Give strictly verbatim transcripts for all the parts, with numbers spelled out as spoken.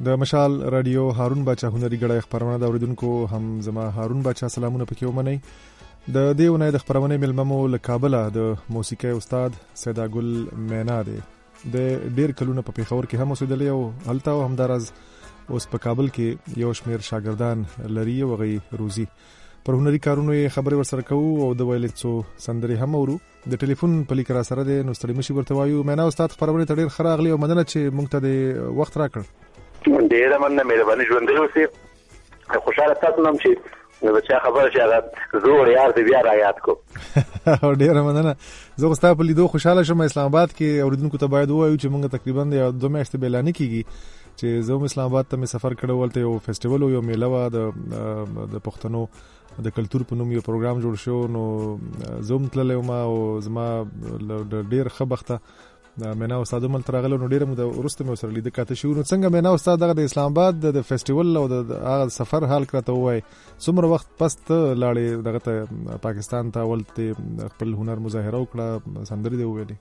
د مشال رادیو هارون باچا هنري غړی خبرونه د اوریدونکو هم زما هارون باچا سلامونه پکې ومني. د دې ونې د خبرونه ملممو له کابل د موسیقي استاد سیدا ګل مینا دی. د ډیر کلونه په پیښور کې هم اوسېدلی او هلته همدارز اوس په کابل کې یو شمیر شاګردان لري او غي روزي پر هنري کارونو خبرې ورسره کوو او د ویلې څو سندري هم اورو. د ټلیفون په لیک را سره د نوستړی مشي ورته وایو. مینا استاد خبرونه ډیر خراغلی او مننه چې مونږ ته د وخت راکړ. ډیره مننه، مهرباني ژوند دی اوسې خوشاله تاسو نم چې نو بچا خبر چې هغه زور یار دې بیا را یاد کو. ډیره مننه. زه خو ستاسو په لیدو خوشاله شوم. اسلام آباد کې اوریدونکو ته باید وایو چې مونږ تقریبا د دوه میاشتې بیلانی کیږي چې زه اسلام آباد ته مې سفر کړو. ولته یو فیسټیوال او یو میله و د د پښتنو د کلچر په نوم یو پروګرام جوړ شو. نو زوم تللی وم او زما ډیر ښه بخته مینا استاد مل ترغله نو ډیره مو د ورسته مې سره لیدل کاته شو. نو څنګه مینا استاد دغه د اسلام آباد د فیسټیوال او د هغه سفر حال کړته وای څومره وخت پس ته لاړې دغه ته پاکستان ته ولته خپل هنر مظاهره وکړه سندري دی ویلي؟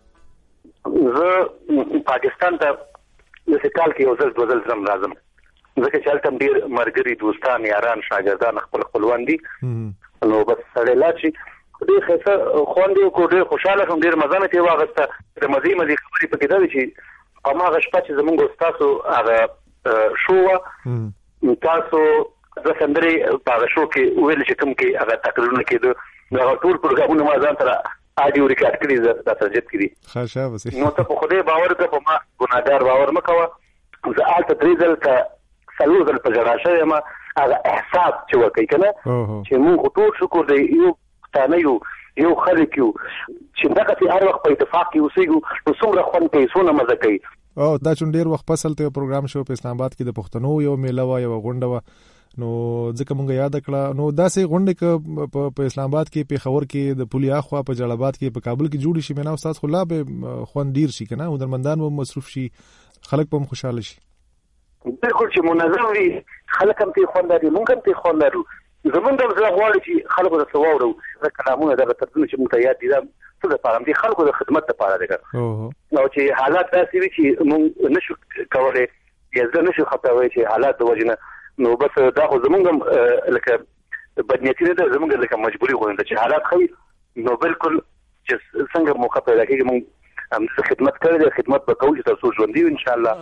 زه پاکستان ته د سکال کې یو ځل دوه ځل زم راځم ځکه چې هلته ډیر مرګري دوستان یاران شاګردان خپل خپلوان دي. نو بس سره لاچی ډیر ښه خوندې کو ډیر خوشاله شوم. ډیر مزه مې واغسته. د مزي مزي خبرې پکې دا چې په ماغه شپه چې زمونږ استادو هغه شو تاسو د سندري په شو کې ویل چې کوم کې هغه تقریرونه کېده دا ټول پروګرامونه ما ځان تر اډیو ریکارډ کړی د ترجمه کړی. خاصه وسی نو ته په خوده باور ته په ما ګناګار باور مکوه. زه آلته تریزل ک سلوزل په جړا شوی ما هغه احساس چې وکړي کنه چې موږ ټول شکر دی یو تانه یو یو خلک یو چې دغه په هر وخت په اتفاق کې اوسېږو نو څومره خوند کوي څونه مزه کوي. او دا چې ډیر وخت پسل ته پروګرام شو په اسلام آباد کې د پښتنو یو میله وا یو غونډه وا نو ځکه مونږ یاد کړه. نو داسې غونډه ک په اسلام آباد کې پیښور کې د پولي اخوا په جلال آباد کې په کابل کې جوړ شي مینا استاد خو لا به خوند ډیر شي کنه هنرمندان مو مصروف شي خلک په خوشاله شي. بالکل چې منظم وي خلک هم ته خوند لري مونږ هم ته خوند لرو. زمونږ د زړه غواړي چې خلکو ته سواورو د کلامونو د ترجمه چې موږ ته یاد دي دا څه د پاره دي خلکو د خدمت لپاره دی. نو چې حالات داسې وي چې موږ نشو کولای یزه نشو خپلوي چې حالات د وجنه نو بس دا خو زمونږ لکه بدنیتی نه ده زمونږ لکه مجبوري غوښنه چې حالات خوي نو بالکل چې څنګه مو خپل راکېږي موږ هم خدمت کوي د خدمت به کوو چې تاسو ژوند دی ان شاء الله.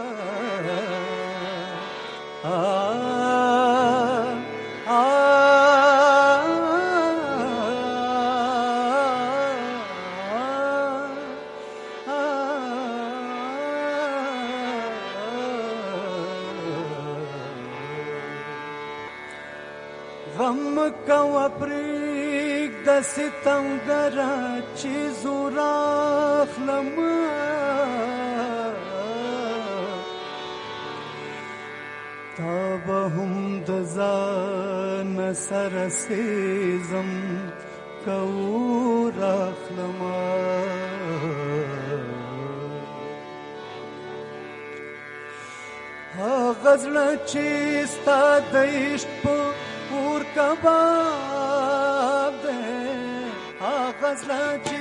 غم کو پریک د ستم ګرا چې زوراخ لما تاب هم د ځان سر سیزم کو راخ لما غزل چې ستا د عشق پور کباب دے غزل چی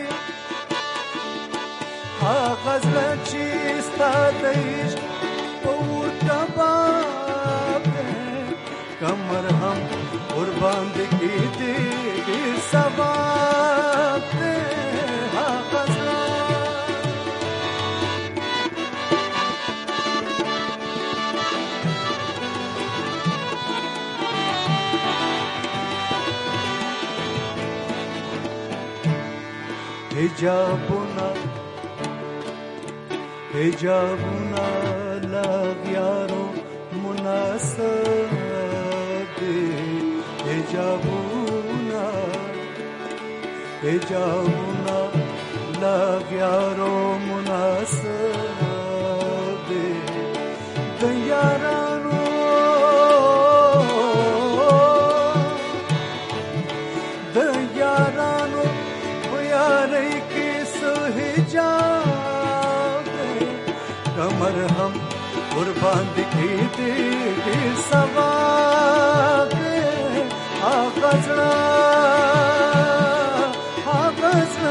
غزل چی ستا د عشق پور کباب دے کمر هم قربان دی کی دی ثواب دے غزل حجابنا حجابنا لاغیارو مناسب دے حجابنا حجابنا لاغیارو مناسب دے دیارانو دیارانو یاری کس حجاب کمر ہم قربان دکھی دے ثواب آغازنا آغازنا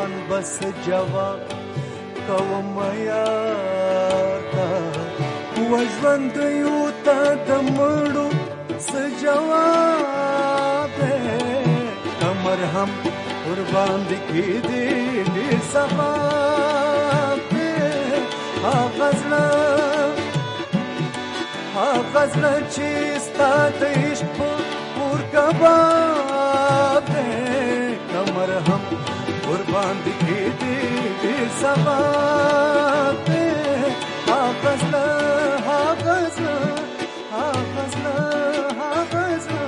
ځان بس جواب کوم یار تا وژوند یو تا د مړو څه جواب کمر هم قربان دي کېدې ډېر ثواب هغه زړه هغه زړه چې ستا د عشق په اور کباب کمر هم قربان دي کېدې ډېر ثواب هغه زړه هغه زړه هغه زړه هغه زړه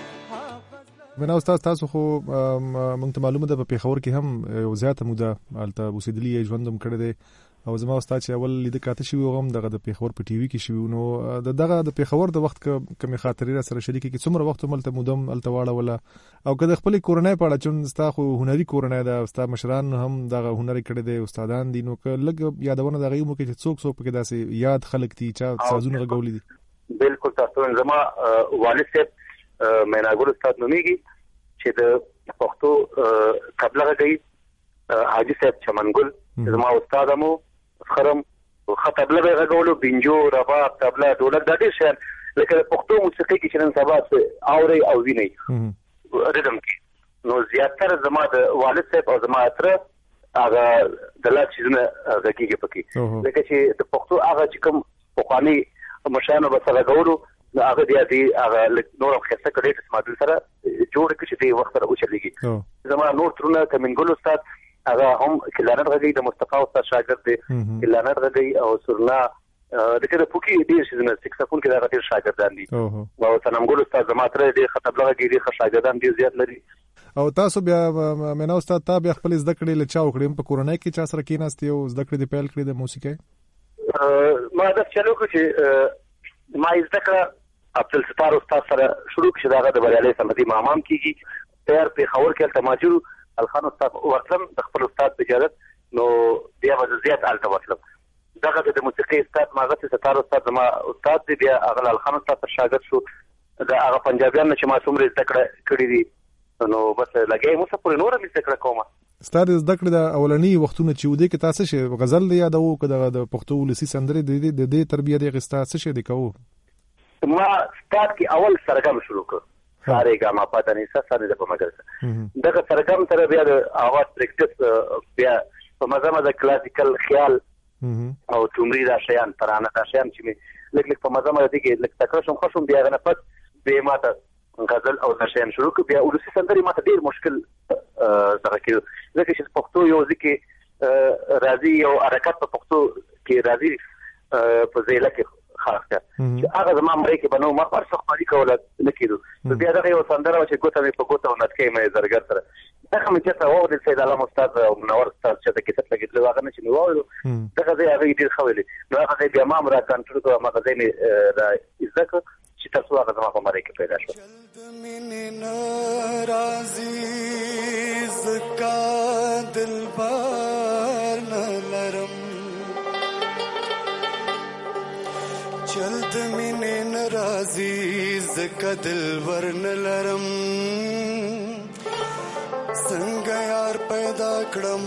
بنا استاد تاسو خو مونږ ته معلومه ده په پیښور کې هم یو زیاته موده البته اوسېدلی ژوندم کړی دی او زما استاد چې اول لید کاته شوی وغم دغه د پیښور په ټي وي کې شوی نو دغه د پیښور د وخت کمې خاطرې را سره شریکې کې څومره وخت ملته مودم التواړه ولا او کله خپل کورنۍ په اړه چون ستا خو هنري کورنۍ ده ستا مشران هم دغه هنري کړي دي استادان دي نو لګ یادونه دغه مو کې چې څوک څوک کې داسې یاد خلک دي چې سازونه غوړي دي بالکل تاسو زما والد صاحب میناګور استاد نوميږي چې د پښتو قبله غي حاجی صاحب چمنګل زما استاد مو خرم خطبله به غوړو بنجو رباب طبله ډولک د دې شان لکه پښتو موسیقي کې چې نن سبا اوري او ویني ردم کې نو زیاتره زما د والد صاحب او زما تر هغه د لاس چیزونه غږیږي پکې لکه چې د پښتو هغه چې کوم پخوانی مشانو به سره غوړو هغه دی دی هغه نور خسته کړي چې ماده سره جوړ کړي چې وخت سره وچلېږي زما نور ترونه کمنګل استاد هغه هم کلانر غږی د مصطفی استاد شاګرد دی کلانر غږی او سرنا د کده پوکي ډیر شي نه سکسفون کې دا ډیر شاګردان دي او سنمګل استاد زما تر دې خطب لغږی دي شاګردان ډیر زیات لري او تاسو بیا مینا استاد ته بیا خپل زده کړې لچا وکړم په کورونای کې چا سره کېناستې او زده کړې د پیل کړې د موسیقي ما دا چلو چې ما زده کړه عبد الستار استاد سره شروع کړه داغه د بریالي سمدي مامام کیږي تیار په خور کې تماجر الخان استاد ورتلم د خپل استاد اجازه نو بیا به زیات الته وصلم دغه د موسیقي استاد ماغه ستار استاد ما استاد دی بیا هغه الخان استاد شاګرد شو دا هغه پنجابیان چې ما څومره زده کړې دي نو بس لګي مو څه پورې نور مې زده کړه کومه ستاره زده کړې د اولنی وختونه چې ودی کې تاسو شي غزل دی یادو کده د پښتو ولسی سندرې د دې تربیه د غستا څه شي د کو ما ستاد کې اول سرګم شروع کړ ساره ګما پاتې نه څه سره د په مدرسه دغه سرګم تر بیا د اواز پریکټس بیا په مزه مزه کلاسیکل خیال او ټومري دا شیان ترانه دا شیان چې لکه لکه په مزه مزه کې لکه تکرار شم خوشم بیا غنه پد به ماته غزل او دا شیان شروع کړ بیا ولسی سندري ماته ډیر مشکل سره کې لکه چې پښتو یو ځکه راځي او حرکت په پښتو کې راځي په ځای کې خاص کړ چې هغه زمام مړی کې بنو ما پر څه خالي کوله نکیدو بیا دغه یو سندره چې ګوته مې په ګوته ونټکې مې زرګر سره دغه مې چې تاسو د سید علم استاد او منور استاد چې د کیسه لګیدل واغ نه چې نو وایو دغه ځای هغه ډیر خوېلې نو هغه بیا ما مرا کنټرول کوه ما ځای مې را عزت چې تاسو هغه زما په مړی کې پیدا شو جلد مینه ناراضي زکا دلبار نلرم چلت مینه ناراضي زکا دلبر نلرم څنګه یار پیدا کړم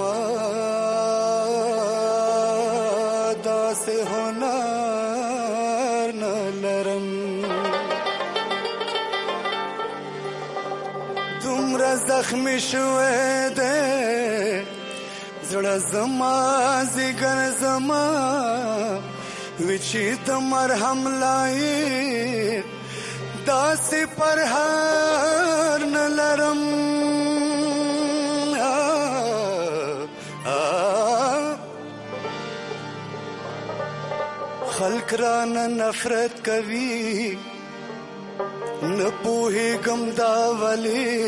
داسې هنر نلرم دومره زخمی شوې ده زړه زما زګر زما وچی د مرهم لای داسې پر هر نلرم خلق رانه نفرت کوي نه پوهېږم دا ولې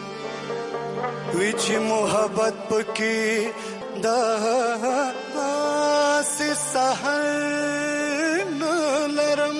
وی چې محبت پکې داسې سحر نه لرم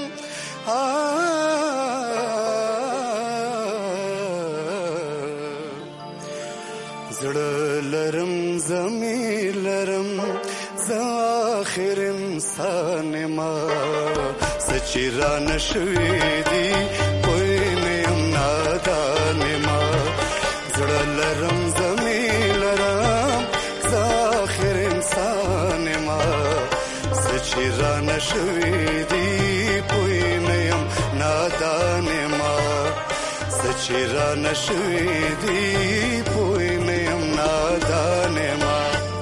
زړه لرم ضمیر لرم زه آخر انسان ما سچی را نشوی دی کوئی نیم نادان ما زړه لرم ضمیر لرم نشوي دي پوي نيم نادانه ما سچرا نشوي دي پوي نيم نادانه ما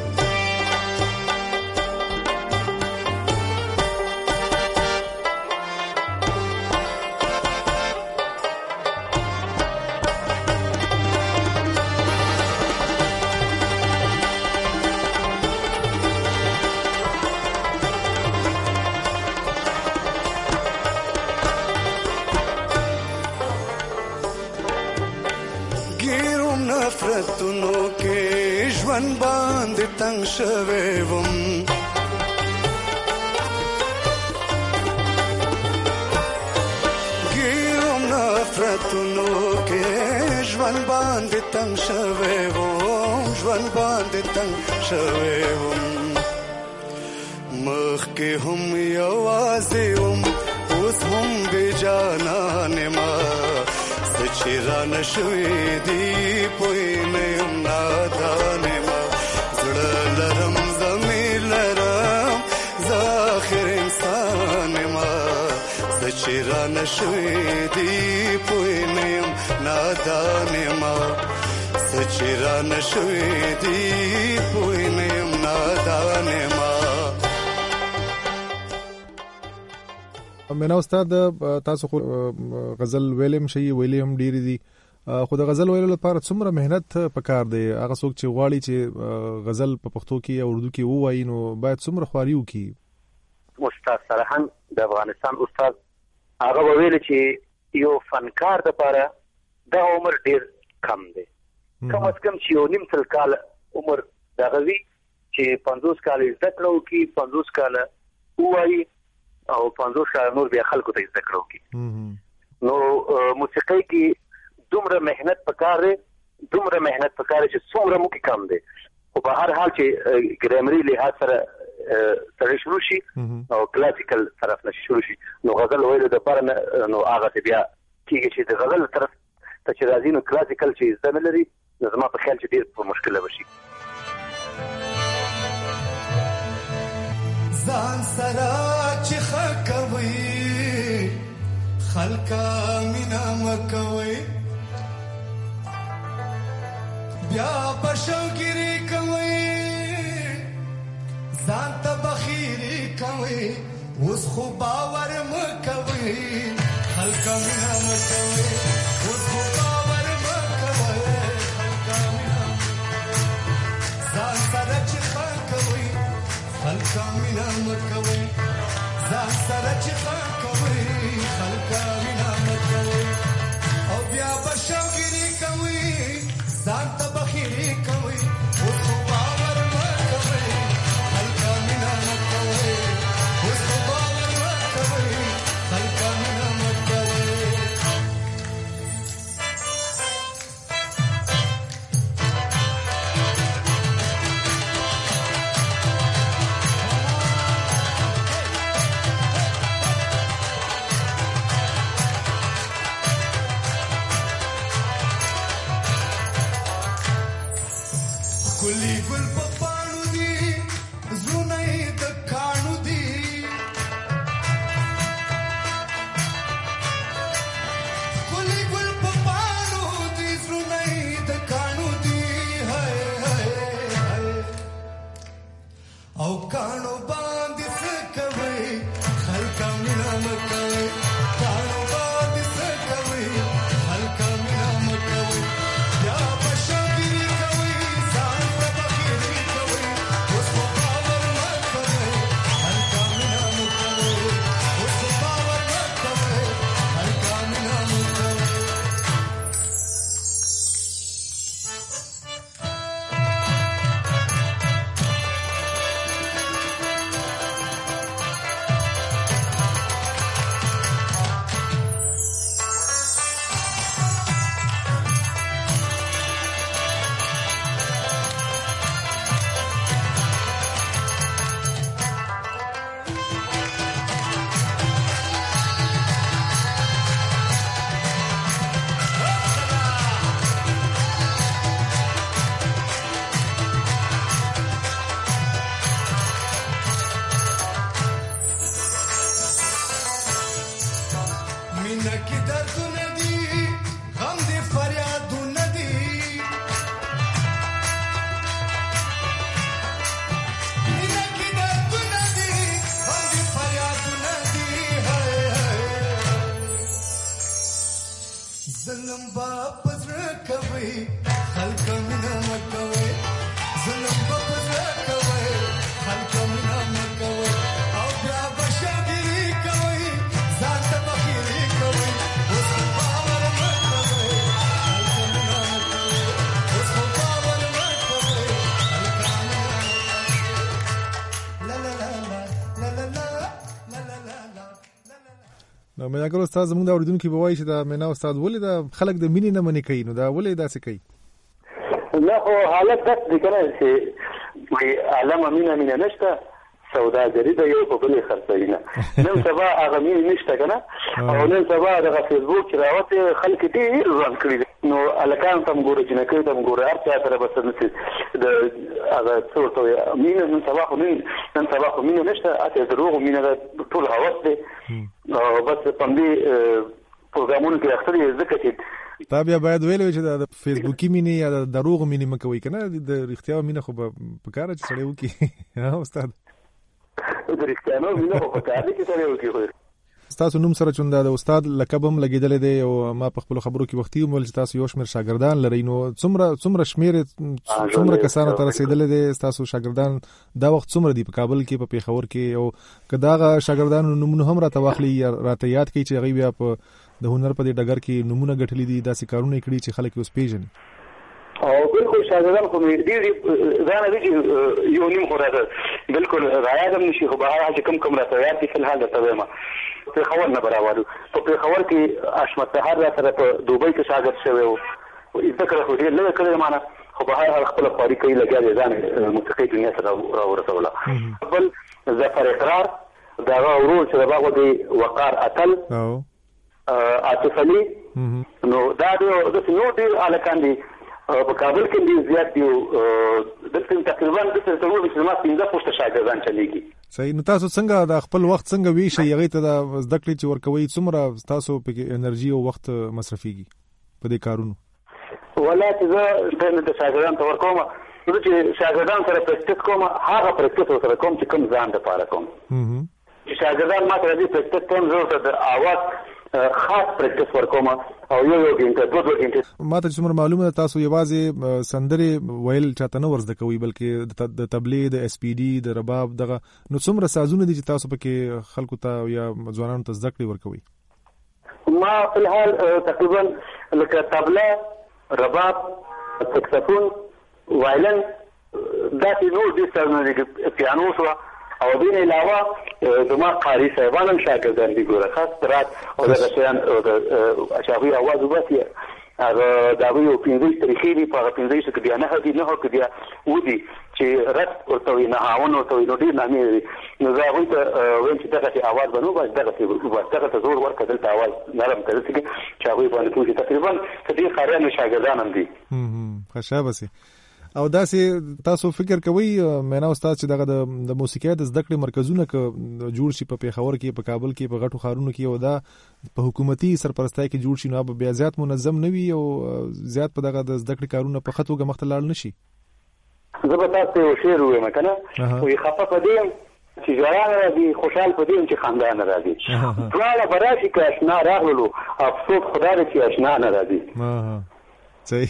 نفرتونو کې ژوند باندې تنگ شوی وم ګیرم نفرتونو کې ژوند باندې تنگ شوی وم ژوند باندې تنگ شوی وم مخ کې هم یوازې وم اوس هم بې جانانه ما چیرا نشوي دي پوي نيم نادانه ما زړه لرم زمير لرم زاخر انسان ما چیرا نشوي دي پوي نيم نادانه ما چیرا نشوي دي پوي نيم نادانه ما مینا استاد تاسو خو غزل ویلم شي ویلم ډیر دي خو د غزل ویلو لپاره څومره مهنت پکار دی هغه څوک چې غواړي چې غزل په پښتو کې او اردو کې ووایي نو باید څومره خواري وکړي استاد سرحان د افغانستان استاد هغه ویل چې یو فنکار د لپاره د عمر ډیر کم دی کم از کم چې یو نیم سل کال عمر دغه وی چې پنځوس کال زده کړو کې پنځوس کال وایي او پنځوس کال نور بیا خلکو ته زده کړو کې نو موسیقي کې دومره مهنت پکار دی دومره مهنت پکار چې څومره مو کې کم دی خو په هر حال چې ګرامري لحاظ سره سره شروع شي او کلاسیکل طرف نه شروع شي نو غزل ویلو د پر نو هغه بیا کېږي چې د غزل طرف ته چې راځي نو کلاسیکل چې زده نه لري نو زما په خیال چې ډېر په مشکله وشي ځان سره چې خکوي خلکا مینا مکوي بیا پښوګری کوي ځان ته بخیری کوي اوس خو باور مکوي خلکا مینا مکوي اوس خو باور مکوي خلکا مینا ځان سره چې خکوي خلکا مینا مکوي ځان سره چې خکوي خلکا مینا مکوي او بیا بشوګری کوي ځان ته بخیری کوي او خو باور مکوي خلکا مینا مکوي او خو باور مکوي خلکا مینا مکوي ګلي ګل په پاڼو دي زونه د کاڼو دي ګلي ګل په پاڼو دي زونه د کاڼو دي هاي هاي هاي او کاڼو باندې څه کوي خلکا مینا مکوي کاڼو باندې څه کوي خلکا مینا مکوي یا بشګری کوي ځان ته بخیری کوي اوس په باور مکوي نو مې اگر استاد زموږ د اوریدونکو په وایي چې دا مینا استاد ولې دا خلک د مینې نه منې کوي، نو دا ولې داسې کوي؟ نه خو حالت داسې دی که نه چې وایي عالمه مینه مینه نشته، سوداګري د یو په بلې خرڅوي نه. نن سبا هغه مینې نشته که نه، او نن سبا دغه فیسبوک چې راوتې خلک ډېر ژوند کړي دي، نو هلکانو ته هم ګوره، جنکیو ته هم ګوره، هر چا سره به څه نشي د هغه څه ورته وایي مینه. نن سبا خو نن سبا خو مینه نشته، هسې د دروغو مینه ده، ټول هوس دی. او بس په دې پروګرامونو کې اخته دي ځکه چې تا بیا باید ویلو چې د فیسبوکي مینې یا د دروغو مینې مه کوئ که نه، د رښتیا مینه خو به پکار چې سړی وکړي. ها استاد، د رښتیانو مینه خو پکار دی چې سړی وکړي. ستاسو نوم سره چون د استاد لقب هم لګېدلی دی، او ما په خپلو خبرو کې وختي ومویل چې تاسو یو شمېر شاګردان لرئ، نو څومره څومره شمېر څومره کسانو ته رسېدلی دی ستاسو شاګردان دا وخت څومره دي په کابل کې، په پېښور کې؟ او که د هغه شاګردانو نومونه هم راته واخلي یا راته یاد کړي چې هغوی بیا په د هنر په دې ډګر کې نومونه ګټلي دي، داسې کارونه یې کړي چې خلک یې اوس پېژني؟ او بالکل شاګردان خو مې ډېر دا نه دي چې یو نیم خو راته بالکل رایاد هم نشي، خو به هغه چې کوم کوم راته یاد دي فلحال درته وایم. پېښور نه به راوړو، په پېښور کې حشمت سهار را سره په دوبۍ کې شاګرد شوی و، زده کړه خو ډېر لږه کړې مانه، خو به هر حال خپله خواري کوي، لګیا دی ځان موسیقۍ دنیا سره راورسوله. بل ظفر اقرار، د هغه ورور چې د باغ دی وقار اتل، عاطف علي، نو دا داسې نور ډېر هلکان دي په کابل کې ډېر زیات دي. دلته تقریبا دلته تر اوسه چې زما پنځه پوسټه شاګردان چلېږي. صحیح. نو تاسو څنګه د خپل وخت څنګه ویشئ هغې ته د زده کړې چې ورکوئ، څومره تاسو پکې انرژي او وخت مصرفېږي په دې کارونو؟ والله چې زه د شاګردانو ته ورکوم، زه چې شاګردان سره پریکټس کوم، هغه پریکټس ورسره کوم چې کوم ځان دپاره کوم. چې شاګردان ما ته راځي پریکټس کوم، زه ورته د اواز خاص پریکټس ورکوم، او یو یو ګنټه دوه دوه ګنټې. ما ته چې څومره معلومه ده تاسو یوازې سندرې ویل چاته نه ور زده کوئ، بلکې د تبلې، د اس پي ډي، د رباب، دغه نو څومره سازونه دي چې تاسو پکې خلکو ته یا ځوانانو ته زده کړې ورکوئ؟ ما فی الحال تقریبا لکه تبله، رباب، سکسفون، وایلن، داسې نور ډېر سازونه دي، پیانو شوه، او دین علاوه زما قاری صاحبان هم شاګردان دي، ګوره خاص رات او دغه شیان او د هغوی اواز وباسي، هغه د هغوی یو پنځه ویشت طریقې دي، په هغه پنځه ویشتو کې بیا نهه دي، نهو کې بیا اووه دي چې رت ورته وایي، نهاون ورته وایي، نو ډېر نامې دي. نو زه هغوی ته وایم چې دغسې اواز به نه وباسي، دغسې وباسي، دغه ته زور ورکړه، دلته اواز نرم کړه، داسې چې هغوی باندې پوه شي. تقریبا که ډېر قاریان شاګردان هم دي. ښه شابه سي. او داسې تاسو فکر کوئ مینا استاد چې دغه د موسیقۍ د زده کړې مرکزونه که جوړ شي په پېښور کې، په کابل کې، په غټو ښارونو کې، او دا په حکومتي سرپرستۍ کې جوړ شي، نو بیا زیات منظم نه وي او زیات په دغه د زده کړې کارونه په ښه توګه مخته لاړ نه شي؟ زه به تاسو ته یو شعر ووایم که نه، وایي خفه په دې یم چې ژړا نه راځي، خوشحال په دې یم چې خندا نه راځي، دواړه به راشي که اشنا راغللو، افسوس خدا دی چې اشنا نه راځي. صحیح.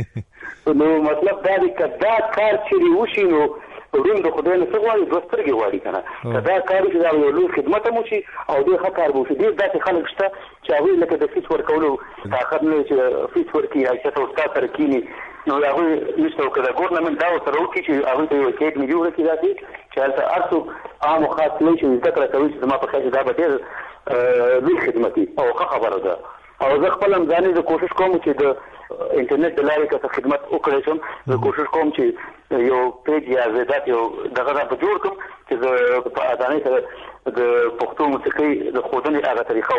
نو مطلب دا دی که دا کار چیرې وشي، نو روم د خدای نه څه غواړي، دوه سترګې غواړي که نه. که دا کار وشي، دا یو لوی خدمت هم وشي او ډېر ښه کار به وشي. ډېر داسې خلک شته چې هغوی لکه د فیس ورکولو طاقت نه لري چې فیس ورکړي، حیثیت او استاد سره کښېني، نو هغوی نشته. که د ګورنمنټ دا ورسره وکړي چې هغوی ته یو اکیډمي جوړه کړي داسې چې هلته هر څوک عام او خاص تللی شي زده کړه کوي، چې زما په خیال دا به ډېر لوی خدمت وي او ښه خبره ده. او زه خپل هم ځانې زه کوشش کوم چې د انټرنیټ د لارې که څه خدمت وکړی شم، زه کوشش کوم چې یو پیج یا زیات یو دغه راته جوړ کړم چې زه په اسانۍ سره د پښتو موسیقۍ د ښودنې هغه طریقه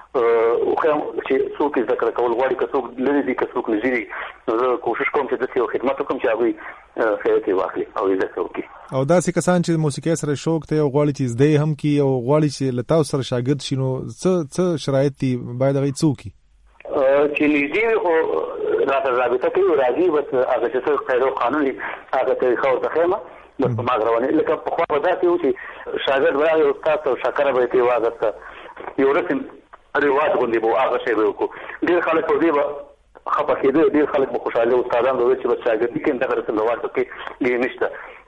وښیم چې څوک یې زده کړه کول غواړي، که څوک لرې دي، که څوک نږدې دي، نو زه کوشش کوم چې داسې یو خدمت وکړم چې هغوی فایده ترې واخلي او یې زده وکړي. او داسې کسان چې موسیقۍ سره شوق دی او غواړي چې زده یې هم کړي او غواړي چې له تاسو سره شاګرد شي، نو څه څه شرایط دي باید هغوی څه وکړي؟ چې نږدې وي خو راته رابطه کوي او راځي، بس هغه چې څه قاعده او قانون وي هغه طریقه ورته ښیم، بس په ما روانې. لکه پخوا به داسې وو چې شاګرد به راغی، استاد ته شکره به یې ترې واخیسته، یو رسم رواج غوندې به هغه شی به وکړو. ډېر خلک په دې به خفه کېده، ډېر خلک به خوشحاله، استادان به ویل چې بس شاګردي کوي، دغه رسم رواج پکې ډېر نشته.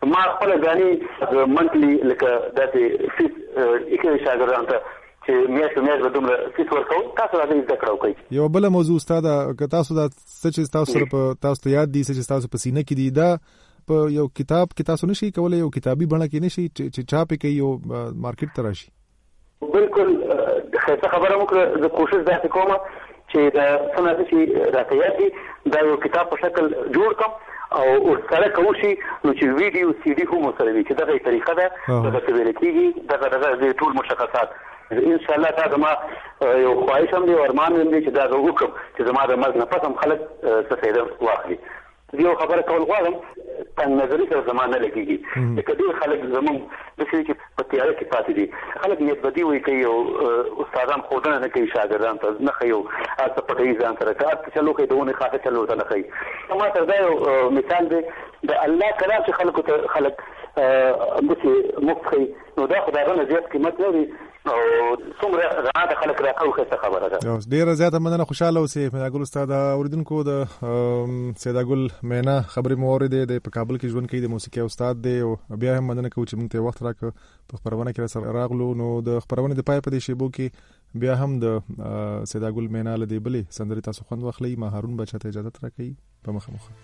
ما خپل غاني منتلي لکه داسې فیس کې شاګردانو ته چې میاشت میاشت به دومره فیس ورکو تاسو راځي زده کړو کوي. یو بل موضوع استاد که تاسو دا چې تاسو سره په تاسو ته یاد دي چې تاسو په سینه کې دي دا په یو کتاب کې تاسو نشي کولای یو کتابي بڼه کې نشي چې چاپ کوي یو مارکیټ ته راشي. بالکل څه خبره وکړه زه کوشش داسې کوم چې دا څنګه چې راته یاد دي دا یو کتاب په شکل جوړ کړم او ورسره کوم شي نو چې ویډیو سی ډي هم سره وي چې دغه طریقه ده دغه څه ویل کېږي دغه دغه ټول مشخصات ان شاء الله تا زما یو خواهش هم دی او ارمان هم دی چې دا وکړم چې زما د مرګ نه پس هم خلک څه فایده واخلي. یو خبره کول غواړم څنګه نظر سره زما نه لګيږي چې کله خلک زموږ د څه چې په تیاره کې پاتې دي خلک یې بدی وي کوي او استادان خودنه نه کوي شاګردان ته نه خيو تاسو په دې ځان سره کار چلو کوي دونه خاطر چلو ته نه کوي. ما ته دا یو مثال دی د الله کلام چې خلکو ته خلک مڅ مخخي نو دا خدای نه زیات قیمت لري او څومره راته خلک راکوي څه خبره ده. یو ډیر زیاته مننه خوشاله اوسئ مینا ګل استاد اوریدونکو د سیدا ګل مینا خبري مورید دی په کابل کې ژوند کوي د موسیقي استاد دی او بیا هم مننه کوم چې موږ ته وخت راکړ په خبرونه کې سره راغلو. نو د خبرونه د پای په دې شیبو کې بیا هم د سیدا ګل مینا له دی بلې سندري تاسو خوند واخلئ. ما هارون بچا ته اجازه راکړئ په مخه مخه.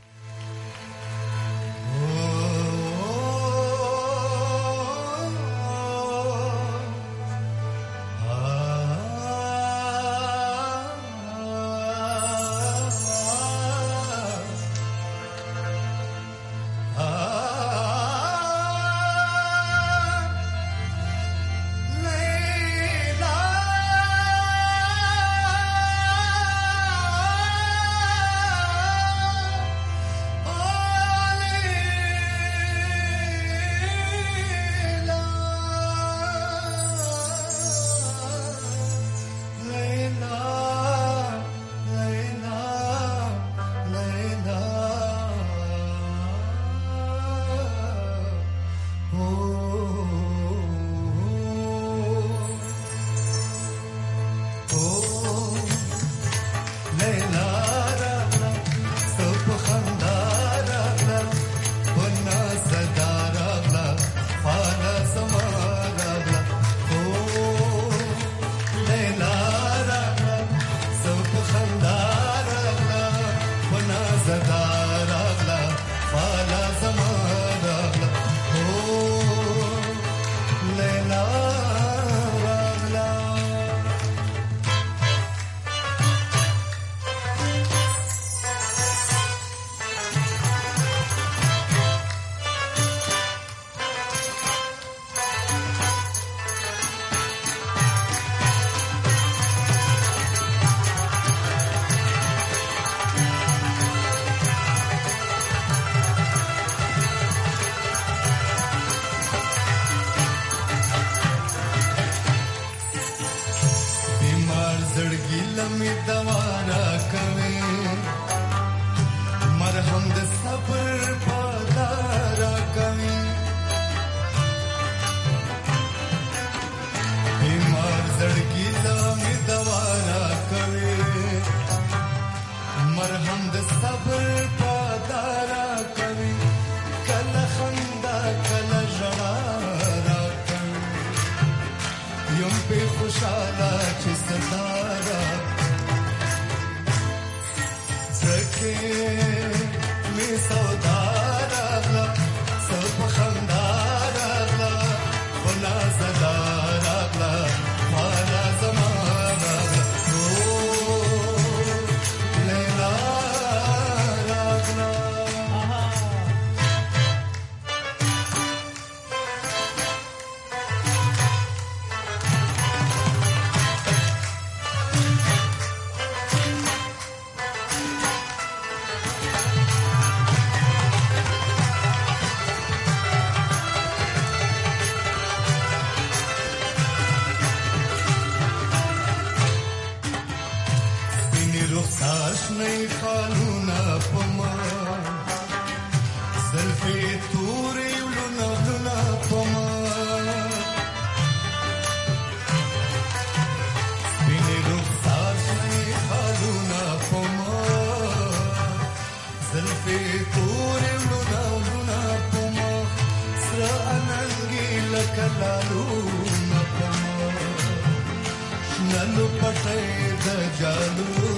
کلالو ننو پټه د جالو